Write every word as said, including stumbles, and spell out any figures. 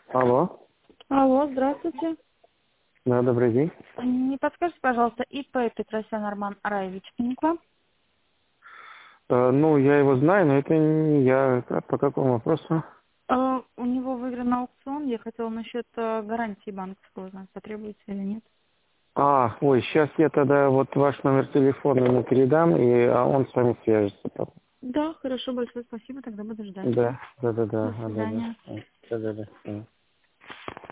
Алло. Алло, здравствуйте. Да, добрый день. Не подскажите, пожалуйста, ИП Петросян Арман Раевич Пинква? Э, ну, я его знаю, но это не я. А по какому вопросу? Э, у него выигран аукцион. Я хотела насчет э, гарантии банковской узнать, потребуется или нет. А, ой, сейчас я тогда вот ваш номер телефона ему передам, и а он с вами свяжется. потом. Да, хорошо, большое спасибо, тогда буду ждать. Да, да, да, да, До да, да, свидания. да, да, да, да.